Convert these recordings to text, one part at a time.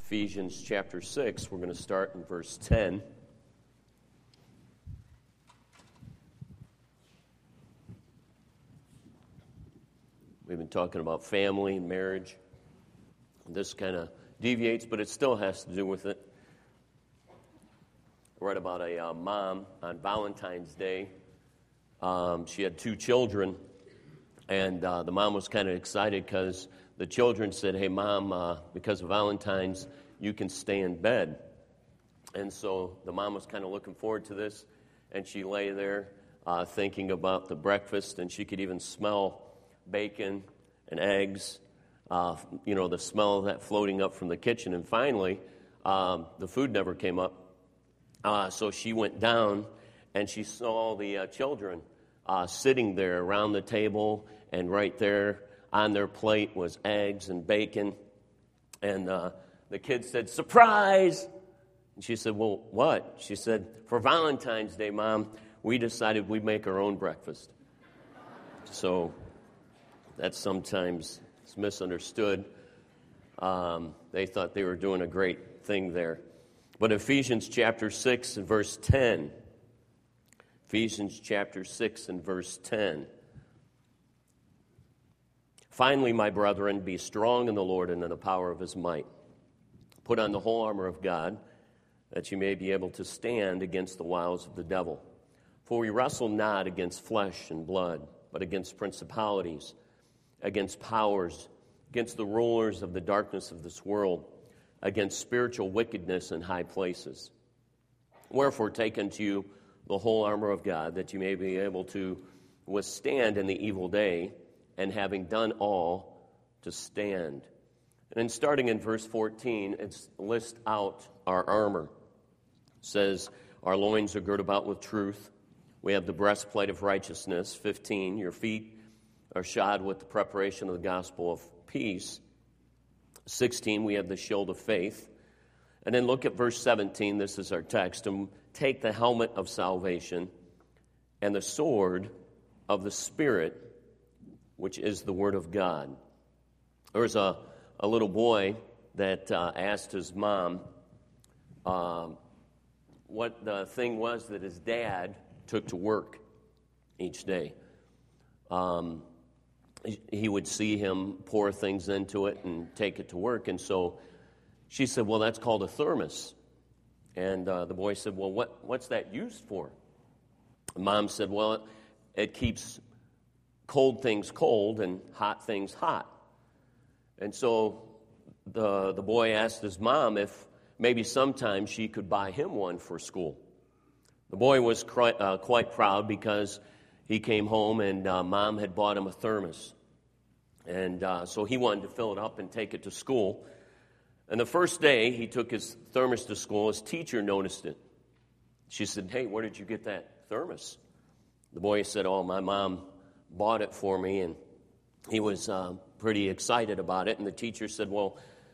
Ephesians chapter 6. We're going to start in verse 10. We've been talking about family and marriage. This kind of deviates, but it still has to do with it. I read about a mom on Valentine's Day. She had 2 children, and the mom was kind of excited because the children said, "Hey, Mom, because of Valentine's, you can stay in bed." And so the mom was kind of looking forward to this, and she lay there thinking about the breakfast, and she could even smell bacon and eggs, the smell of that floating up from the kitchen. And finally, the food never came up. So she went down, and she saw the children sitting there around the table, and right there on their plate was eggs and bacon. And the kids said, "Surprise!" And she said, "Well, what?" She said, "For Valentine's Day, Mom, we decided we'd make our own breakfast." So that's sometimes it's misunderstood. They thought they were doing a great thing there. But Ephesians chapter 6 and verse 10. Ephesians chapter 6 and verse 10. "Finally, my brethren, be strong in the Lord and in the power of his might. Put on the whole armor of God, that you may be able to stand against the wiles of the devil. For we wrestle not against flesh and blood, but against principalities, against powers, against the rulers of the darkness of this world, against spiritual wickedness in high places. Wherefore take unto you the whole armor of God, that you may be able to withstand in the evil day, and having done all, to stand." And then starting in verse 14, it lists out our armor. It says, "Our loins are girt about with truth. We have the breastplate of righteousness." 15, "Your feet are shod with the preparation of the gospel of peace." 16, "We have the shield of faith." And then look at verse 17, this is our text. "And take the helmet of salvation and the sword of the Spirit, which is the word of God." There was a little boy that asked his mom what the thing was that his dad took to work each day. He would see him pour things into it and take it to work. And so she said, "Well, that's called a thermos." And the boy said, "Well, what's that used for?" Mom said, "Well, it keeps cold things cold and hot things hot." And so the boy asked his mom if maybe sometime she could buy him one for school. The boy was quite proud because he came home and Mom had bought him a thermos. And so he wanted to fill it up and take it to school. And the first day he took his thermos to school, his teacher noticed it. She said, "Hey, where did you get that thermos?" The boy said, "Oh, my mom bought it for me," and he was pretty excited about it. And the teacher said, "Well,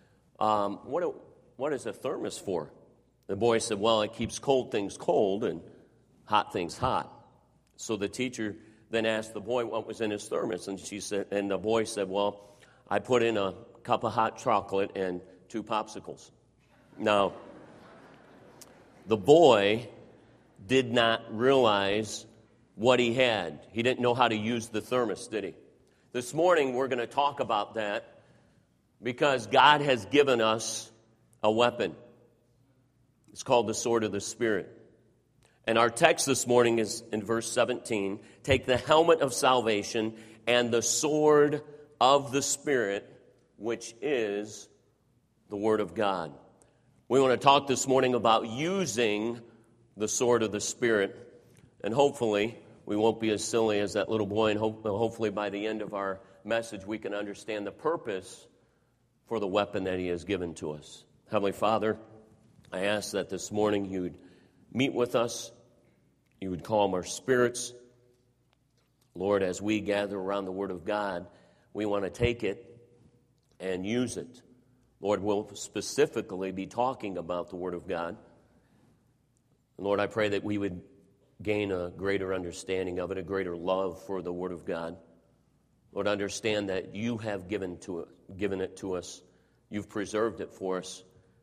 what is a thermos for?" The boy said, "Well, it keeps cold things cold and hot things hot." So the teacher then asked the boy what was in his thermos, and the boy said, "Well, I put in a cup of hot chocolate and 2 popsicles." Now, the boy did not realize what he had. He didn't know how to use the thermos, did he? This morning, we're going to talk about that because God has given us a weapon. It's called the sword of the Spirit. And our text this morning is in verse 17. "Take the helmet of salvation and the sword of the Spirit, which is the word of God." We want to talk this morning about using the sword of the Spirit. And hopefully, we won't be as silly as that little boy, and hopefully by the end of our message, we can understand the purpose for the weapon that he has given to us. Heavenly Father, I ask that this morning you would meet with us, you would calm our spirits. Lord, as we gather around the Word of God, we want to take it and use it. Lord, we'll specifically be talking about the Word of God. Lord, I pray that we would gain a greater understanding of it, a greater love for the Word of God. Lord, understand that you have given it to us. You've preserved it for us.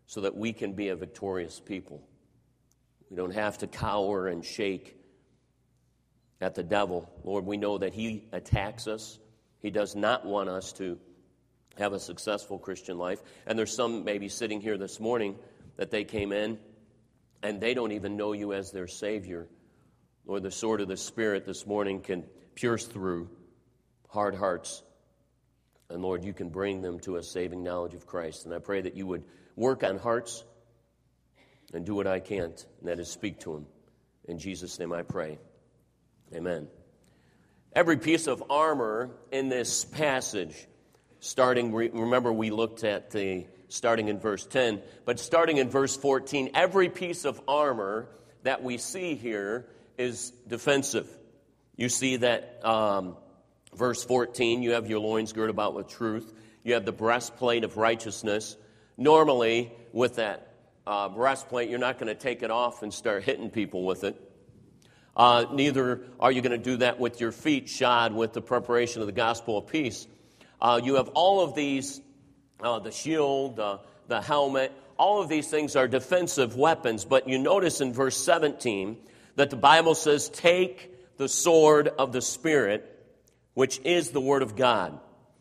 so that we can be a victorious people. We don't have to cower and shake at the devil. Lord, we know that he attacks us. He does not want us to have a successful Christian life. And there's some maybe sitting here this morning that they came in and they don't even know you as their Savior. Lord, the sword of the Spirit this morning can pierce through hard hearts. And Lord, you can bring them to a saving knowledge of Christ. And I pray that you would work on hearts and do what I can't, and that is speak to them. In Jesus' name I pray. Amen. Every piece of armor in this passage, remember we looked at starting in verse 10, but starting in verse 14, every piece of armor that we see here is defensive. You see that verse 14, you have your loins girt about with truth. You have the breastplate of righteousness. Normally, with that breastplate, you're not going to take it off and start hitting people with it. Neither are you going to do that with your feet shod with the preparation of the gospel of peace. You have all of these, the shield, the helmet, all of these things are defensive weapons. But you notice in verse 17 that the Bible says, take the sword of the Spirit, which is the Word of God.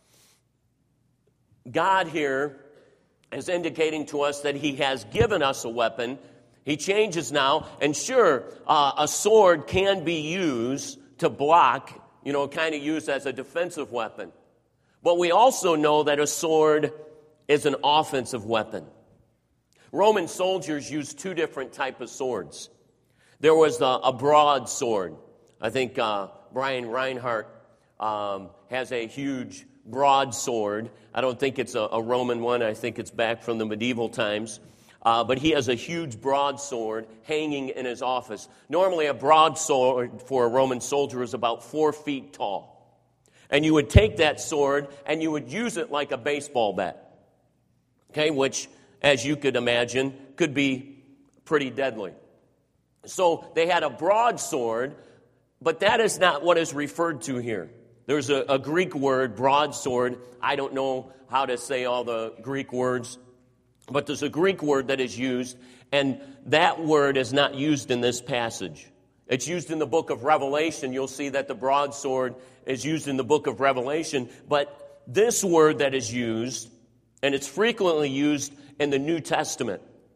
God here is indicating to us that He has given us a weapon. He changes now, and sure, a sword can be used to block, kind of used as a defensive weapon. But we also know that a sword is an offensive weapon. Roman soldiers used two different types of swords. There was a broadsword. I think Brian Reinhardt has a huge broadsword. I don't think it's a Roman one. I think it's back from the medieval times. But he has a huge broadsword hanging in his office. Normally, a broadsword for a Roman soldier is about 4 feet tall. And you would take that sword and you would use it like a baseball bat. Okay, which, as you could imagine, could be pretty deadly. So they had a broadsword, but that is not what is referred to here. There's a Greek word, broadsword. I don't know how to say all the Greek words, but there's a Greek word that is used, and that word is not used in this passage. It's used in the book of Revelation. You'll see that the broadsword is used in the book of Revelation, but this word that is used, and it's frequently used in the New Testament,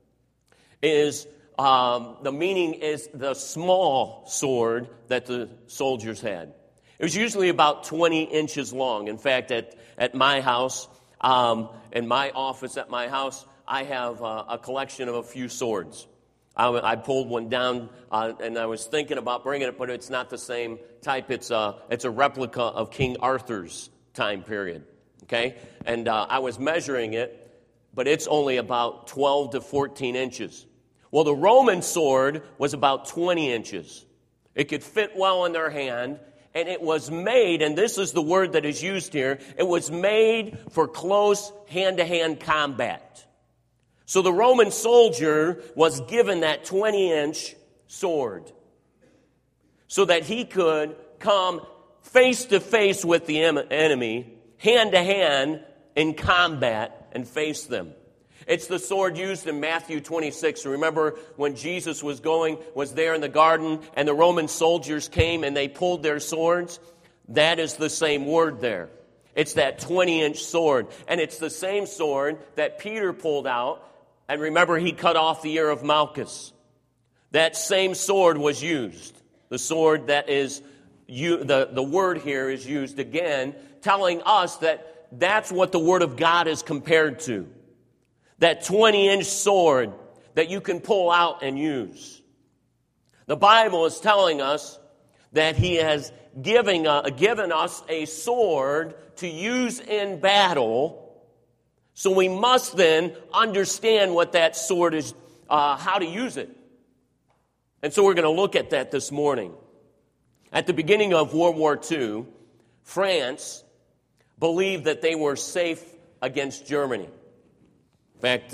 is the meaning is the small sword that the soldiers had. It was usually about 20 inches long. In fact, at my house, in my office at my house, I have a collection of a few swords. I pulled one down, and I was thinking about bringing it, but it's not the same type. It's a replica of King Arthur's time period. Okay, and I was measuring it, but it's only about 12 to 14 inches. Well, the Roman sword was about 20 inches. It could fit well in their hand, and it was made, and this is the word that is used here, it was made for close hand-to-hand combat. So the Roman soldier was given that 20-inch sword so that he could come face-to-face with the enemy, hand-to-hand in combat, and face them. It's the sword used in Matthew 26. Remember when Jesus was there in the garden, and the Roman soldiers came and they pulled their swords? That is the same word there. It's that 20-inch sword. And it's the same sword that Peter pulled out. And remember, he cut off the ear of Malchus. That same sword was used. The sword that is, the word here is used again, telling us that that's what the Word of God is compared to. That 20-inch sword that you can pull out and use. The Bible is telling us that He has given us a sword to use in battle. So we must then understand what that sword is, how to use it. And so we're going to look at that this morning. At the beginning of World War II, France believed that they were safe against Germany. In fact,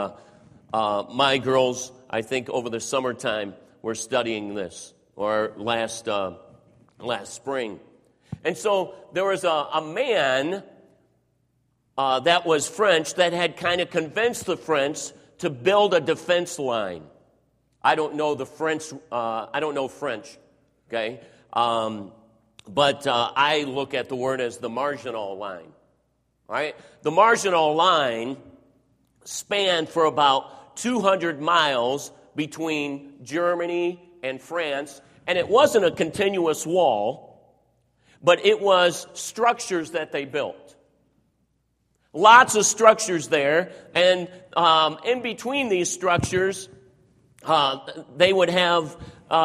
my girls, I think over the summertime, were studying this, or last spring. And so there was a man that was French that had kind of convinced the French to build a defense line. I don't know the French. I don't know French, okay? But I look at the word as the Maginot Line, right? The Maginot Line spanned for about 200 miles between Germany and France, and it wasn't a continuous wall, but it was structures that they built. Lots of structures there, and in between these structures, they would have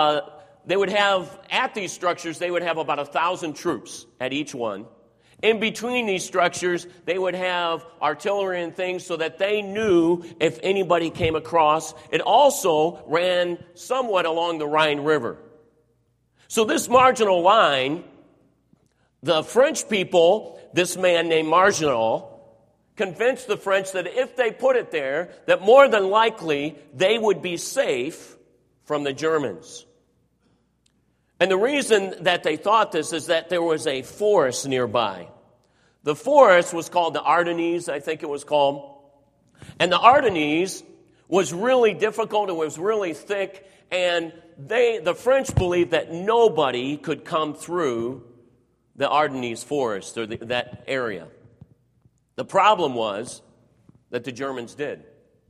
at these structures, they would have about 1,000 troops at each one. In between these structures, they would have artillery and things so that they knew if anybody came across. It also ran somewhat along the Rhine River. So this Maginot Line, the French people, this man named Maginot, convinced the French that if they put it there, that more than likely they would be safe from the Germans. And the reason that they thought this is that there was a forest nearby. The forest was called the Ardennes, I think it was called. And the Ardennes was really difficult, it was really thick, and the French believed that nobody could come through the Ardennes forest, or that area. The problem was that the Germans did.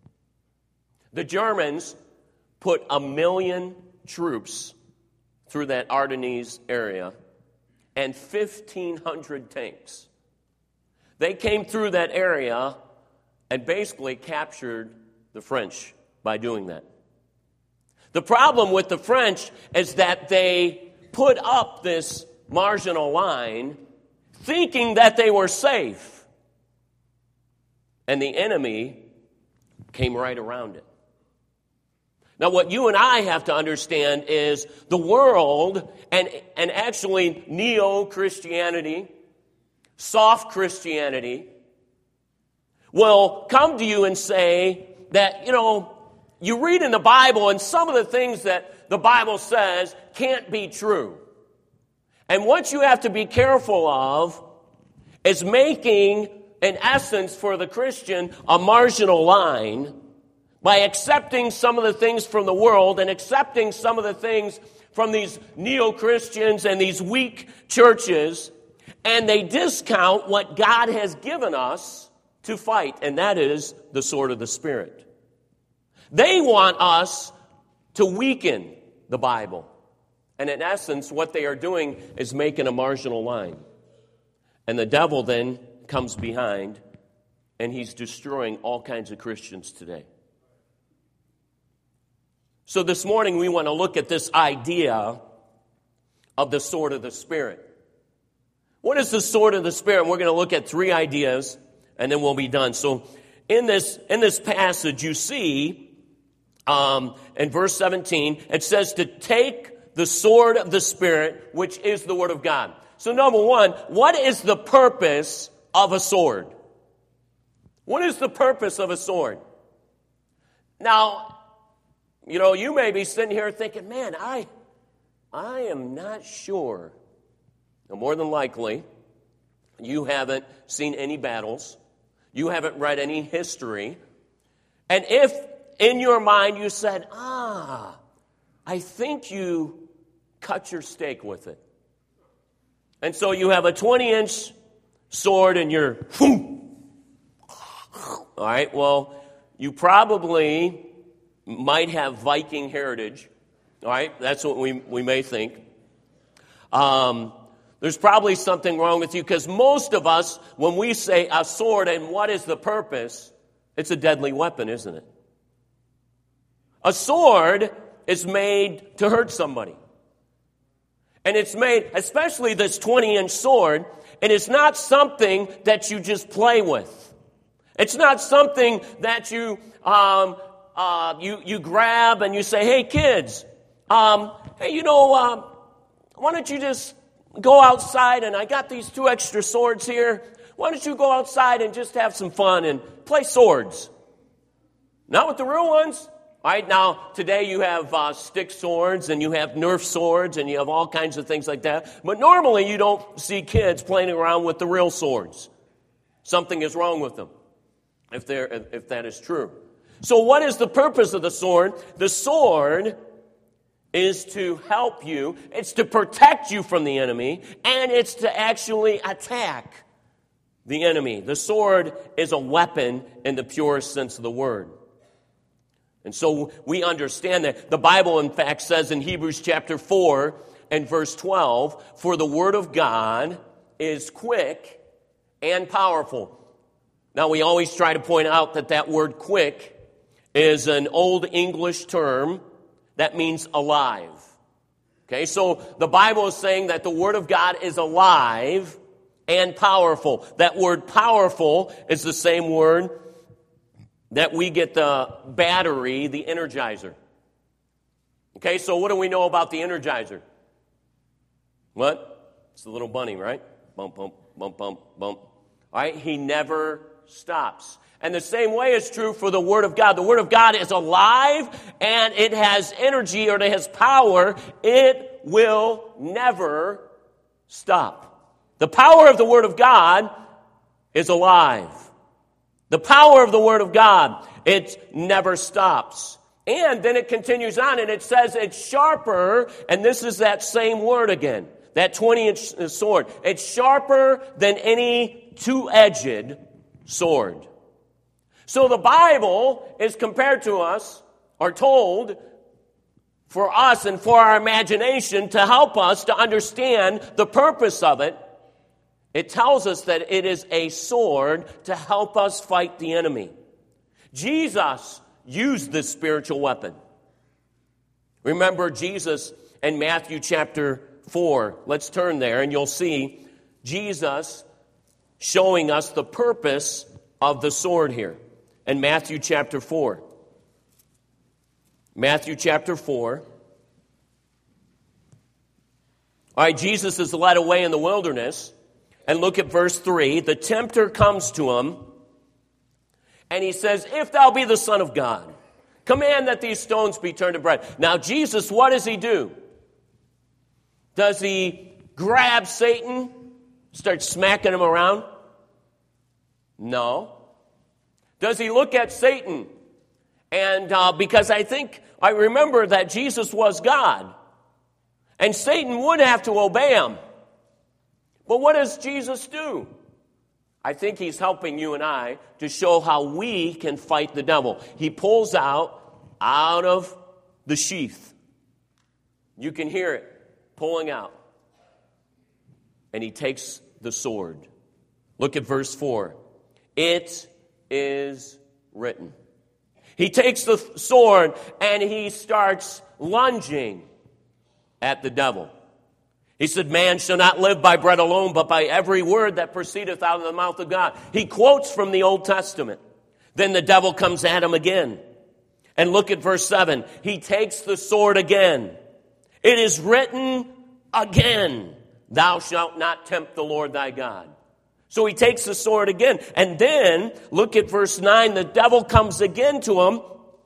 The Germans put 1 million troops through that Ardennes area and 1,500 tanks. They came through that area and basically captured the French by doing that. The problem with the French is that they put up this Maginot Line thinking that they were safe. And the enemy came right around it. Now, what you and I have to understand is the world, and actually neo-Christianity, soft Christianity, will come to you and say that, you read in the Bible and some of the things that the Bible says can't be true. And what you have to be careful of is making, in essence, for the Christian, a Maginot Line by accepting some of the things from the world and accepting some of the things from these neo-Christians and these weak churches, and they discount what God has given us to fight, and that is the sword of the Spirit. They want us to weaken the Bible. And in essence, what they are doing is making a Maginot Line. And the devil then comes behind, and he's destroying all kinds of Christians today. So this morning we want to look at this idea of the sword of the Spirit. What is the sword of the Spirit? We're going to look at 3 ideas, and then we'll be done. So in this passage, you see, in verse 17, it says to take the sword of the Spirit, which is the Word of God. So number one, what is the purpose of a sword? What is the purpose of a sword? Now, you may be sitting here thinking, man, I am not sure. Now, more than likely, you haven't seen any battles. You haven't read any history. And if in your mind you said, I think you cut your steak with it. And so you have a 20-inch sword and you're, all right, well, you probably might have Viking heritage, all right? That's what we may think. There's probably something wrong with you, because most of us, when we say a sword and what is the purpose, it's a deadly weapon, isn't it? A sword is made to hurt somebody. And it's made, especially this 20-inch sword, and it's not something that you just play with. It's not something that you grab and you say, hey, kids, why don't you just go outside, and I got these 2 extra swords here. Why don't you go outside and just have some fun and play swords? Not with the real ones. All right, now, today you have stick swords, and you have Nerf swords, and you have all kinds of things like that. But normally you don't see kids playing around with the real swords. Something is wrong with them, if that is true. So what is the purpose of the sword? The sword is to help you, it's to protect you from the enemy, and it's to actually attack the enemy. The sword is a weapon in the purest sense of the word. And so we understand that. The Bible, in fact, says in Hebrews chapter 4 and verse 12, for the word of God is quick and powerful. Now, we always try to point out that that word quick is an old English term that means alive. Okay, so the Bible is saying that the Word of God is alive and powerful. That word powerful is the same word that we get the battery, the Energizer. Okay, so what do we know about the Energizer? What? It's the little bunny, right? Bump, bump, bump, bump, bump. All right, he never stops. And the same way is true for the Word of God. The Word of God is alive and it has energy or it has power. It will never stop. The power of the Word of God is alive. The power of the Word of God, it never stops. And then it continues on and it says it's sharper, and this is that same word again, that 20-inch sword. It's sharper than any two-edged sword. So the Bible is compared to us, or told, for us and for our imagination to help us to understand the purpose of it. It tells us that it is a sword to help us fight the enemy. Jesus used this spiritual weapon. Remember Jesus in Matthew chapter 4. Let's turn there and you'll see Jesus showing us the purpose of the sword here. In Matthew chapter 4. Matthew chapter 4. All right, Jesus is led away in the wilderness. And look at verse 3. The tempter comes to him. And he says, if thou be the Son of God, command that these stones be turned to bread. Now Jesus, what does he do? Does he grab Satan, start smacking him around? No. Does he look at Satan? And because I remember that Jesus was God. And Satan would have to obey him. But what does Jesus do? I think he's helping you and I to show how we can fight the devil. He pulls out of the sheath. You can hear it pulling out. And he takes the sword. Look at verse 4. It is written. He takes the sword and he starts lunging at the devil. He said, man shall not live by bread alone, but by every word that proceedeth out of the mouth of God. He quotes from the Old Testament. Then the devil comes at him again. And look at verse 7. He takes the sword again. It is written again, thou shalt not tempt the Lord thy God. So he takes the sword again. And then, look at verse 9. The devil comes again to him.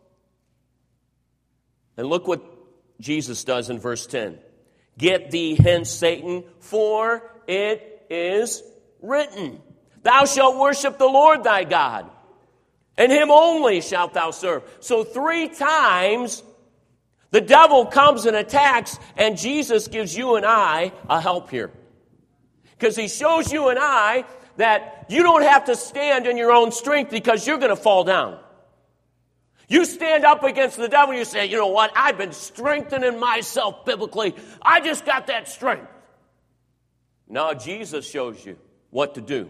And look what Jesus does in verse 10. Get thee hence, Satan, for it is written. Thou shalt worship the Lord thy God, and him only shalt thou serve. So 3 times the devil comes and attacks, and Jesus gives you and I a help here. Because he shows you and I that you don't have to stand in your own strength because you're going to fall down. You stand up against the devil, you say, you know what, I've been strengthening myself biblically. I just got that strength. Now Jesus shows you what to do.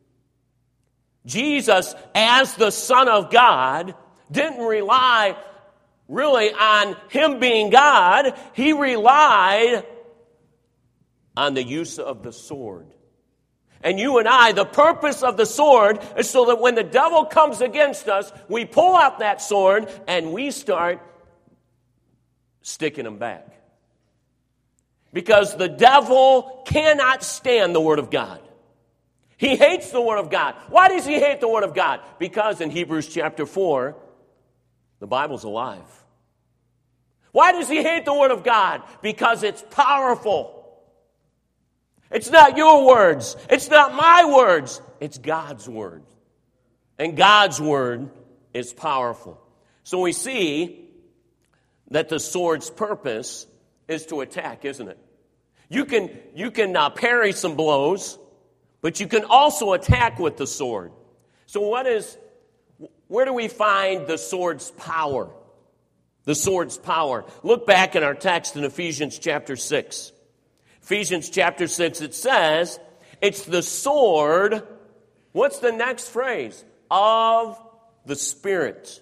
Jesus, as the Son of God, didn't rely really on him being God. He relied on the use of the sword. And you and I, the purpose of the sword is so that when the devil comes against us, we pull out that sword and we start sticking him back. Because the devil cannot stand the Word of God. He hates the Word of God. Why does he hate the Word of God? Because in Hebrews chapter 4, the Bible's alive. Why does he hate the Word of God? Because it's powerful. It's not your words. It's not my words. It's God's word. And God's word is powerful. So we see that the sword's purpose is to attack, isn't it? You can parry some blows, but you can also attack with the sword. So where do we find the sword's power? The sword's power. Look back in our text in Ephesians chapter 6. Ephesians chapter 6, it says, it's the sword, what's the next phrase? Of the Spirit.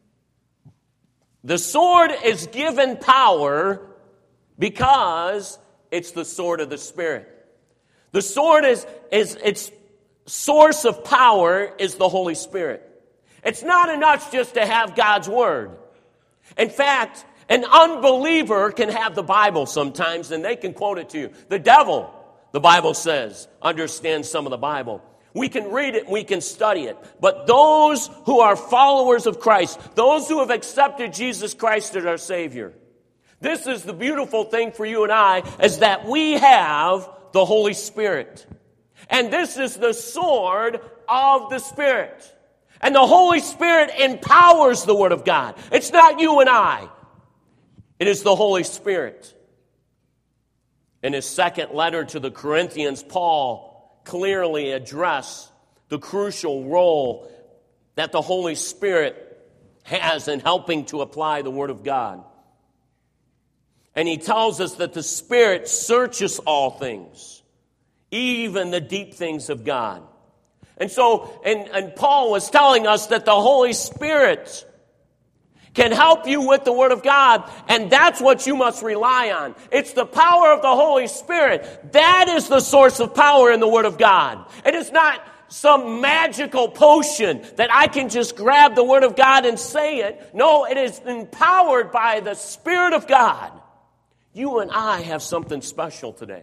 The sword is given power because it's the sword of the Spirit. The sword is its source of power is the Holy Spirit. It's not enough just to have God's Word. In fact, an unbeliever can have the Bible sometimes and they can quote it to you. The devil, the Bible says, understands some of the Bible. We can read it, we can study it. But those who are followers of Christ, those who have accepted Jesus Christ as our Savior, this is the beautiful thing for you and I, is that we have the Holy Spirit. And this is the sword of the Spirit. And the Holy Spirit empowers the Word of God. It's not you and I. It is the Holy Spirit. In his second letter to the Corinthians, Paul clearly addressed the crucial role that the Holy Spirit has in helping to apply the Word of God. And he tells us that the Spirit searches all things, even the deep things of God. And so, and Paul was telling us that the Holy Spirit can help you with the Word of God, and that's what you must rely on. It's the power of the Holy Spirit. That is the source of power in the Word of God. It is not some magical potion that I can just grab the Word of God and say it. No, it is empowered by the Spirit of God. You and I have something special today.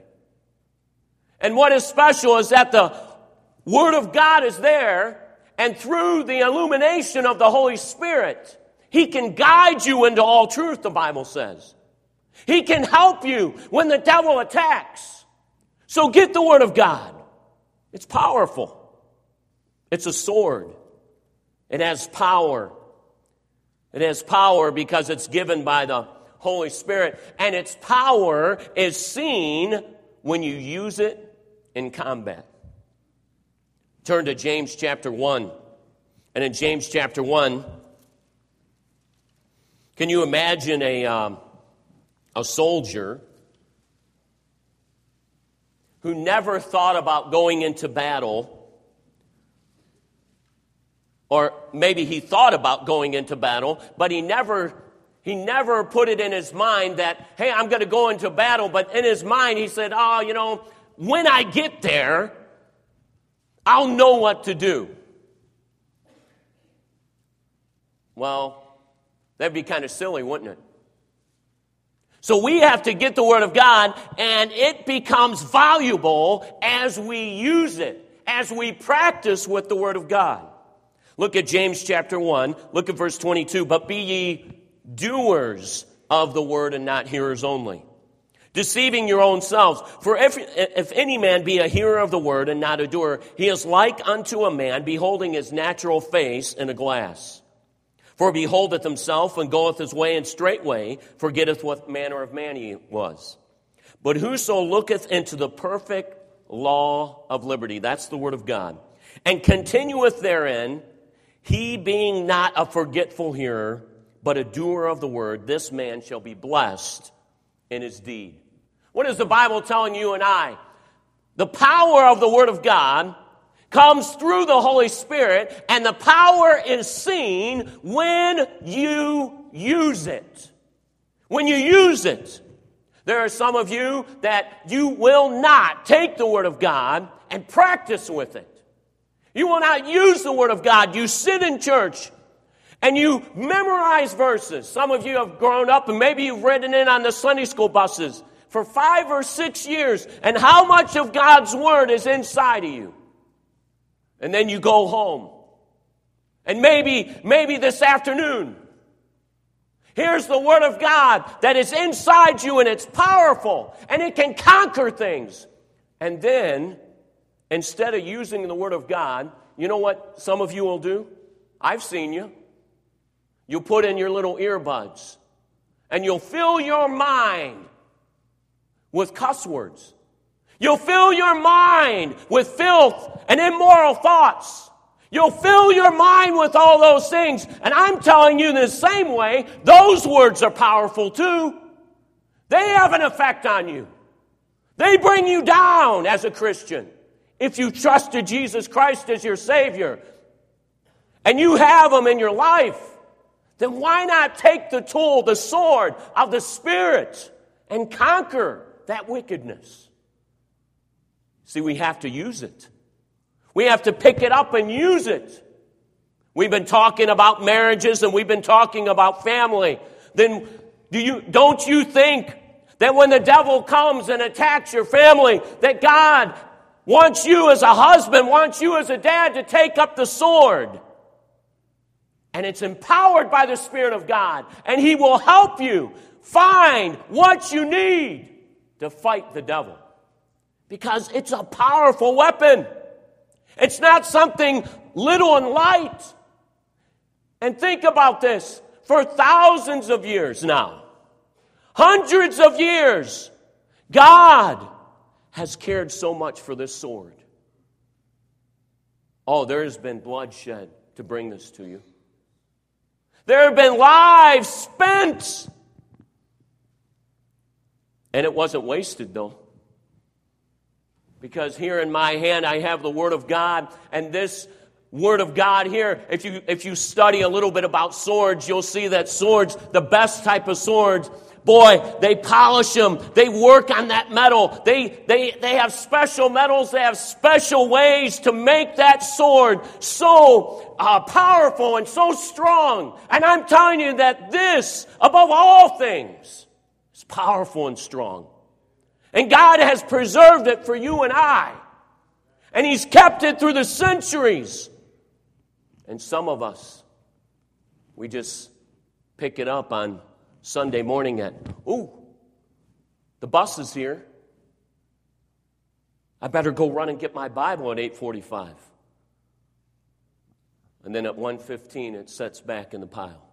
And what is special is that the Word of God is there, and through the illumination of the Holy Spirit, He can guide you into all truth, the Bible says. He can help you when the devil attacks. So get the Word of God. It's powerful. It's a sword. It has power. It has power because it's given by the Holy Spirit. And its power is seen when you use it in combat. Turn to James chapter 1. And in James chapter 1, can you imagine a soldier who never thought about going into battle, or maybe he thought about going into battle, but he never put it in his mind that, hey, I'm going to go into battle, but in his mind he said, when I get there, I'll know what to do. Well, that'd be kind of silly, wouldn't it? So we have to get the Word of God, and it becomes valuable as we use it, as we practice with the Word of God. Look at James chapter 1. Look at verse 22. But be ye doers of the Word and not hearers only, deceiving your own selves. For if any man be a hearer of the Word and not a doer, he is like unto a man beholding his natural face in a glass. For he beholdeth himself and goeth his way, and straightway forgetteth what manner of man he was. But whoso looketh into the perfect law of liberty, that's the Word of God, and continueth therein, he being not a forgetful hearer, but a doer of the word, this man shall be blessed in his deed. What is the Bible telling you and I? The power of the Word of God comes through the Holy Spirit, and the power is seen when you use it. When you use it. There are some of you that you will not take the Word of God and practice with it. You will not use the Word of God. You sit in church and you memorize verses. Some of you have grown up and maybe you've ridden in on the Sunday school buses for 5 or 6 years. And how much of God's Word is inside of you? And then you go home. And maybe this afternoon, here's the Word of God that is inside you, and it's powerful and it can conquer things. And then, instead of using the Word of God, you know what some of you will do? I've seen you. You put in your little earbuds, and you'll fill your mind with cuss words. You'll fill your mind with filth and immoral thoughts. You'll fill your mind with all those things. And I'm telling you in the same way, those words are powerful too. They have an effect on you. They bring you down as a Christian. If you trusted Jesus Christ as your Savior and you have Him in your life, then why not take the tool, the sword of the Spirit, and conquer that wickedness? See, we have to use it. We have to pick it up and use it. We've been talking about marriages and we've been talking about family. Then don't you think that when the devil comes and attacks your family, that God wants you as a husband, wants you as a dad to take up the sword? And it's empowered by the Spirit of God. And He will help you find what you need to fight the devil. Because it's a powerful weapon. It's not something little and light. And think about this. For thousands of years now, hundreds of years, God has cared so much for this sword. Oh, there has been bloodshed to bring this to you. There have been lives spent. And it wasn't wasted, though. Because here in my hand I have the Word of God, and this Word of God here, if you study a little bit about swords, you'll see that swords, the best type of swords, boy, they polish them. They work on that metal. They have special metals. They have special ways to make that sword so powerful and so strong. And I'm telling you that this, above all things, is powerful and strong. And God has preserved it for you and I. And He's kept it through the centuries. And some of us, we just pick it up on Sunday morning at, the bus is here. I better go run and get my Bible at 8:45. And then at 1:15 it sets back in the pile.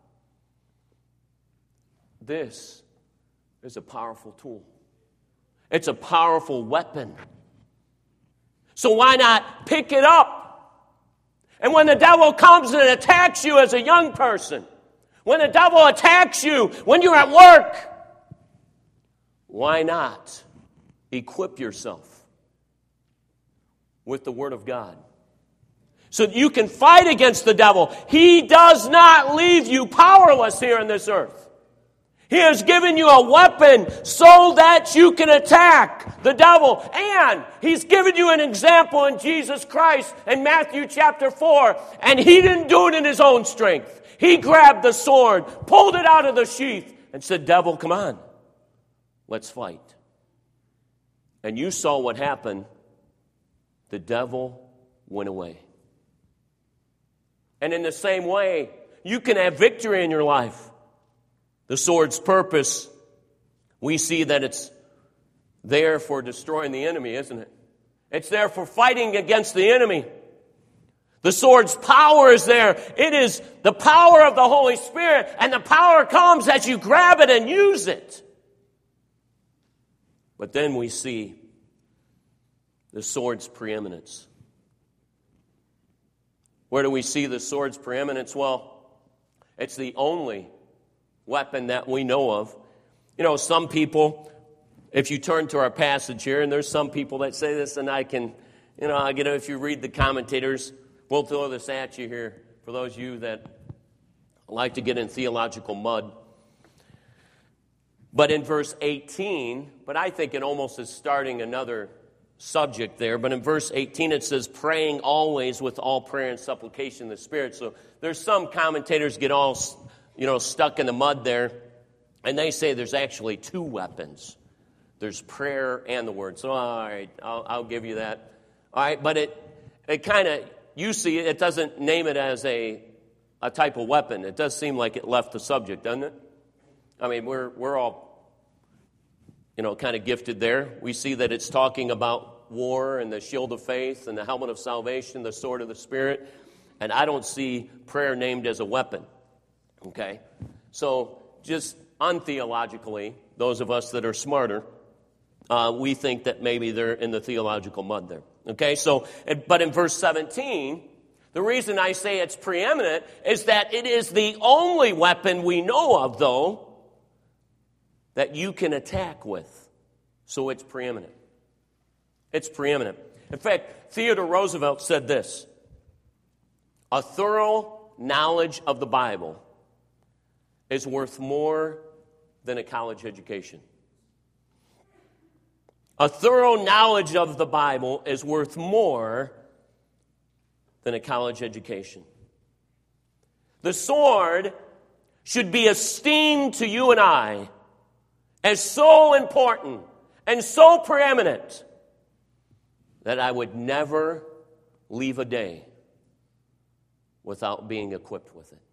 This is a powerful tool. It's a powerful weapon. So why not pick it up? And when the devil comes and attacks you as a young person, when the devil attacks you when you're at work, why not equip yourself with the Word of God so that you can fight against the devil? He does not leave you powerless here on this earth. He has given you a weapon so that you can attack the devil. And He's given you an example in Jesus Christ in Matthew chapter 4. And He didn't do it in His own strength. He grabbed the sword, pulled it out of the sheath, and said, "Devil, come on. Let's fight." And you saw what happened. The devil went away. And in the same way, you can have victory in your life. The sword's purpose, we see that it's there for destroying the enemy, isn't it? It's there for fighting against the enemy. The sword's power is there. It is the power of the Holy Spirit, and the power comes as you grab it and use it. But then we see the sword's preeminence. Where do we see the sword's preeminence? Well, it's the only weapon that we know of. You know, some people, if you turn to our passage here, and there's some people that say this, and I can, if you read the commentators, we'll throw this at you here for those of you that like to get in theological mud. But in verse 18, but I think it almost is starting another subject there, but in verse 18 it says, praying always with all prayer and supplication in the Spirit. So there's some commentators get all stuck in the mud there, and they say there's actually two weapons. There's prayer and the Word. So, all right, I'll give you that. All right, but it kind of, you see, it doesn't name it as a type of weapon. It does seem like it left the subject, doesn't it? I mean, we're all, kind of gifted there. We see that it's talking about war and the shield of faith and the helmet of salvation, the sword of the Spirit, and I don't see prayer named as a weapon. Okay? So just untheologically, those of us that are smarter, we think that maybe they're in the theological mud there. Okay? So, but in verse 17, the reason I say it's preeminent is that it is the only weapon we know of, though, that you can attack with. So it's preeminent. It's preeminent. In fact, Theodore Roosevelt said this: a thorough knowledge of the Bible is worth more than a college education. A thorough knowledge of the Bible is worth more than a college education. The sword should be esteemed to you and I as so important and so preeminent that I would never leave a day without being equipped with it.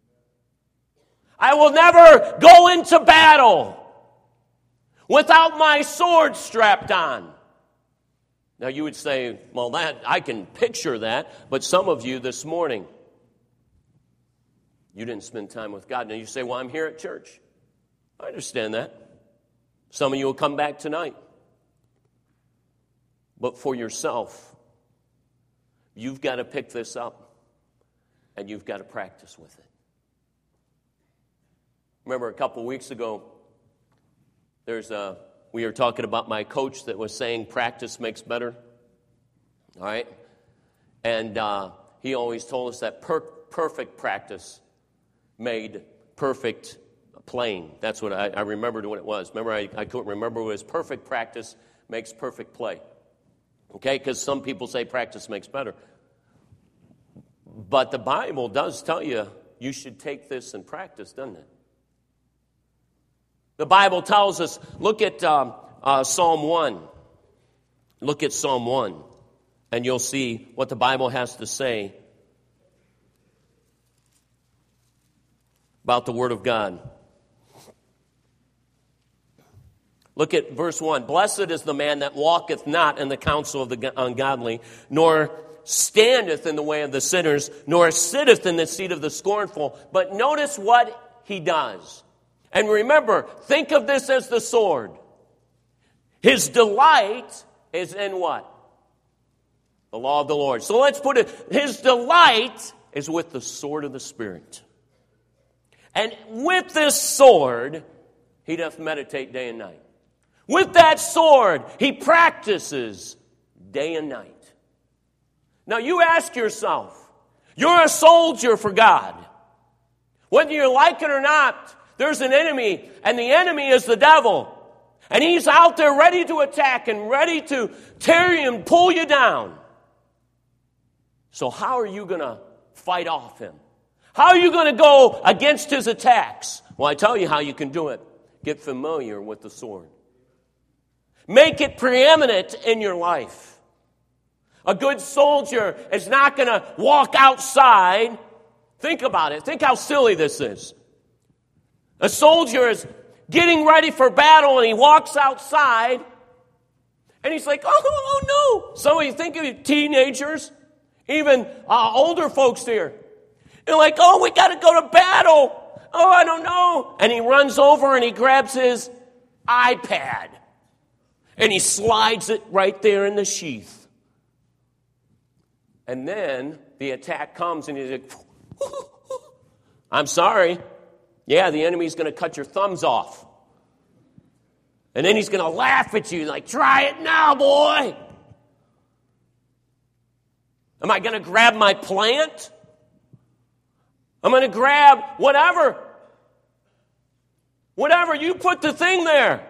I will never go into battle without my sword strapped on. Now you would say, well, that I can picture that, but some of you this morning, you didn't spend time with God. Now you say, well, I'm here at church. I understand that. Some of you will come back tonight. But for yourself, you've got to pick this up and you've got to practice with it. Remember a couple weeks ago, we were talking about my coach that was saying practice makes better. All right? And he always told us that perfect practice made perfect playing. That's what I remembered what it was. Remember, I couldn't remember what it was. Perfect practice makes perfect play. Okay? Because some people say practice makes better. But the Bible does tell you should take this and practice, doesn't it? The Bible tells us, look at Psalm 1. Look at Psalm 1, and you'll see what the Bible has to say about the Word of God. Look at verse 1. Blessed is the man that walketh not in the counsel of the ungodly, nor standeth in the way of the sinners, nor sitteth in the seat of the scornful. But notice what he does. And remember, think of this as the sword. His delight is in what? The law of the Lord. So let's put it, his delight is with the sword of the Spirit. And with this sword, he doth meditate day and night. With that sword, he practices day and night. Now you ask yourself, you're a soldier for God. Whether you like it or not, there's an enemy, and the enemy is the devil. And he's out there ready to attack and ready to tear you and pull you down. So how are you going to fight off him? How are you going to go against his attacks? Well, I tell you how you can do it. Get familiar with the sword. Make it preeminent in your life. A good soldier is not going to walk outside. Think about it. Think how silly this is. A soldier is getting ready for battle and he walks outside and he's like, oh no. Some of you think of teenagers, even older folks here. They're like, oh, we got to go to battle. Oh, I don't know. And he runs over and he grabs his iPad and he slides it right there in the sheath. And then the attack comes and he's like, I'm sorry. Yeah, the enemy's going to cut your thumbs off. And then he's going to laugh at you like, try it now, boy. Am I going to grab my plant? I'm going to grab whatever. Whatever, you put the thing there.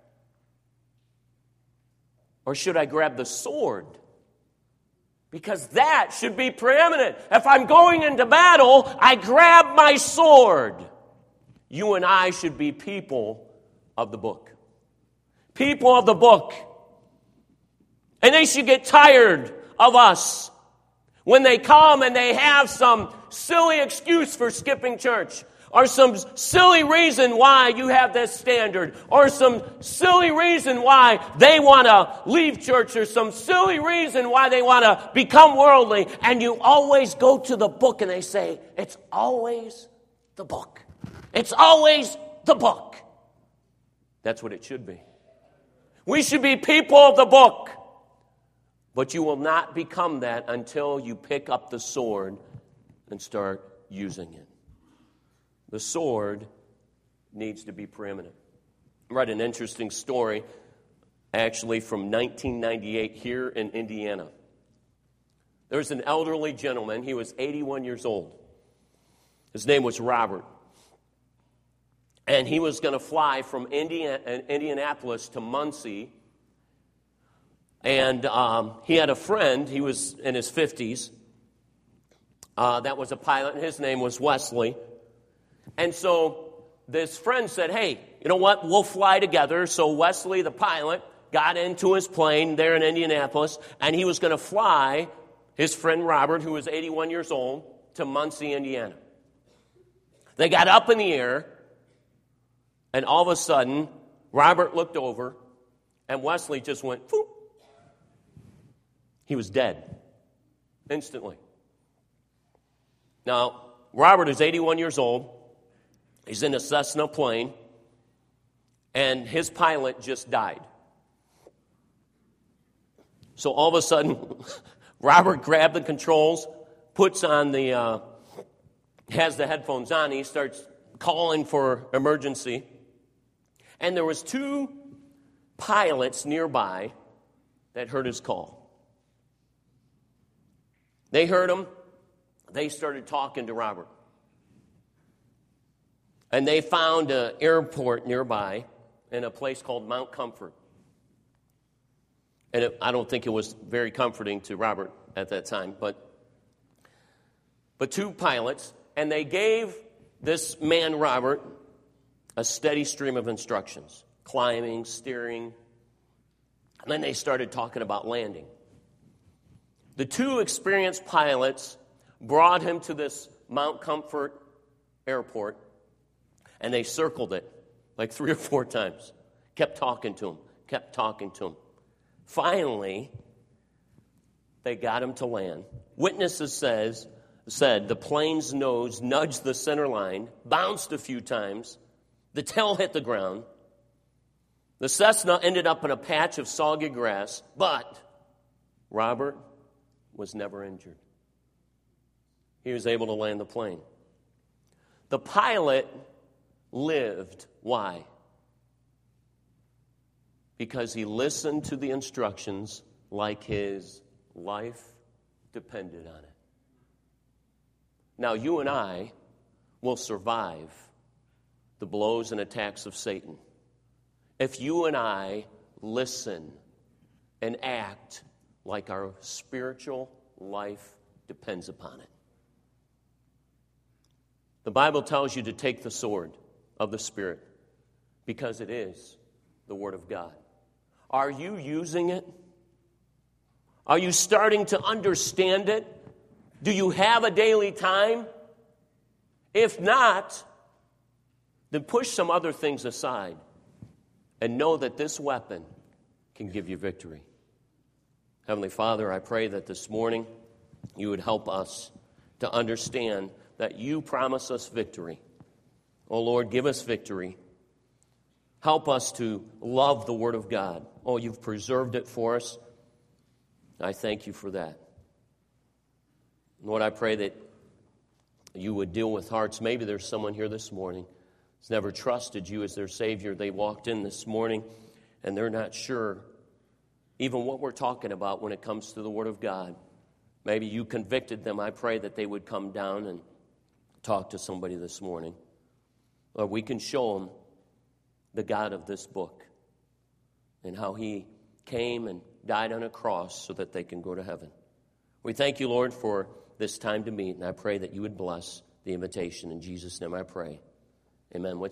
Or should I grab the sword? Because that should be preeminent. If I'm going into battle, I grab my sword. You and I should be people of the book. People of the book. And they should get tired of us when they come and they have some silly excuse for skipping church, or some silly reason why you have this standard, or some silly reason why they want to leave church, or some silly reason why they want to become worldly, and you always go to the book and they say, it's always the book. It's always the book. That's what it should be. We should be people of the book. But you will not become that until you pick up the sword and start using it. The sword needs to be preeminent. I read an interesting story, actually from 1998 here in Indiana. There was an elderly gentleman. He was 81 years old. His name was Robert. And he was going to fly from Indianapolis to Muncie. And he had a friend. He was in his 50s. That was a pilot, and his name was Wesley. And so this friend said, hey, you know what? We'll fly together. So Wesley, the pilot, got into his plane there in Indianapolis, and he was going to fly his friend Robert, who was 81 years old, to Muncie, Indiana. They got up in the air, and all of a sudden, Robert looked over, and Wesley just went, poof. He was dead instantly. Now, Robert is 81 years old. He's in a Cessna plane, and his pilot just died. So all of a sudden, Robert grabbed the controls, puts on has the headphones on, he starts calling for emergency. And there was 2 pilots nearby that heard his call. They heard him. They started talking to Robert. And they found an airport nearby in a place called Mount Comfort. And I don't think it was very comforting to Robert at that time. But 2 pilots, and they gave this man, Robert, a steady stream of instructions. Climbing, steering. And then they started talking about landing. The 2 experienced pilots brought him to this Mount Comfort airport, and they circled it like 3 or 4 times. Kept talking to him. Finally, they got him to land. Witnesses said the plane's nose nudged the center line, bounced a few times, the tail hit the ground. The Cessna ended up in a patch of soggy grass, but Robert was never injured. He was able to land the plane. The pilot lived. Why? Because he listened to the instructions like his life depended on it. Now, you and I will survive the blows and attacks of Satan if you and I listen and act like our spiritual life depends upon it. The Bible tells you to take the sword of the Spirit because it is the Word of God. Are you using it? Are you starting to understand it? Do you have a daily time? If not, then push some other things aside and know that this weapon can give you victory. Heavenly Father, I pray that this morning you would help us to understand that you promise us victory. Oh, Lord, give us victory. Help us to love the Word of God. Oh, you've preserved it for us. I thank you for that. Lord, I pray that you would deal with hearts. Maybe there's someone here this morning who's never trusted you as their Savior. They walked in this morning and they're not sure even what we're talking about when it comes to the Word of God. Maybe you convicted them. I pray that they would come down and talk to somebody this morning. Or we can show them the God of this book and how He came and died on a cross so that they can go to heaven. We thank you, Lord, for this time to meet, and I pray that you would bless the invitation. In Jesus' name I pray. Amen.